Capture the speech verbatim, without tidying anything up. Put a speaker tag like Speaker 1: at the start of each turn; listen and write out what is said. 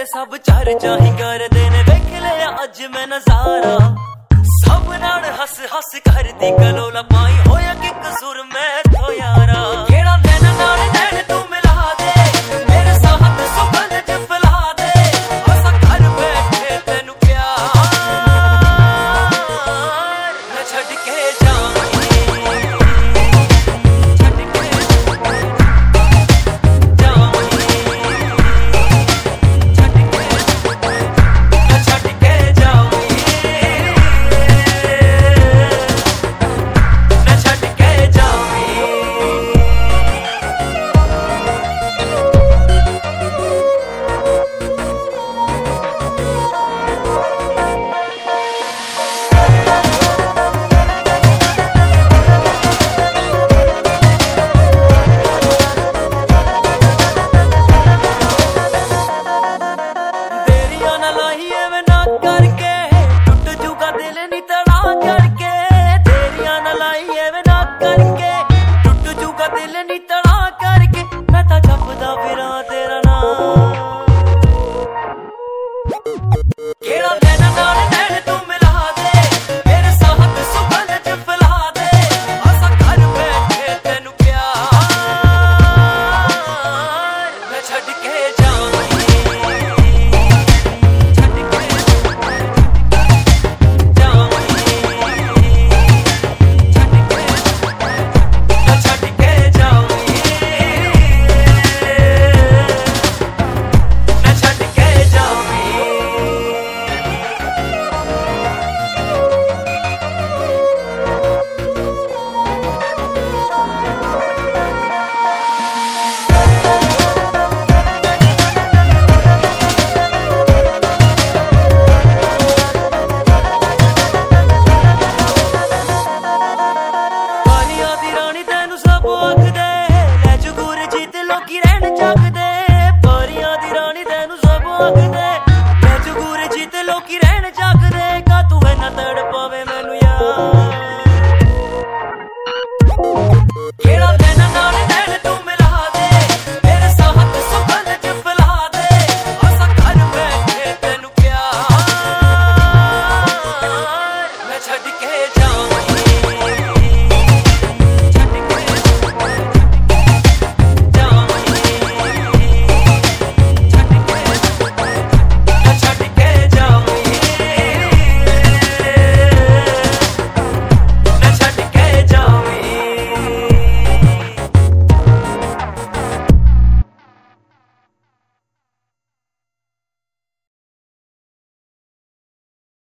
Speaker 1: सब चर्चा ही करदे ने वेख लिया अज मैं नजारा सब नाल हस हस करदी कलोला पाई होया कि कसूर मैं तो यारा केड़ा नैन नाल नैन तू मिला दे मेरे साथ सुगंध च फैला दे असा घर बैठे तेनू प्यार मैं छड्ड के जावांगी लोकी रहन जागदे का तू है ना तड़ पवे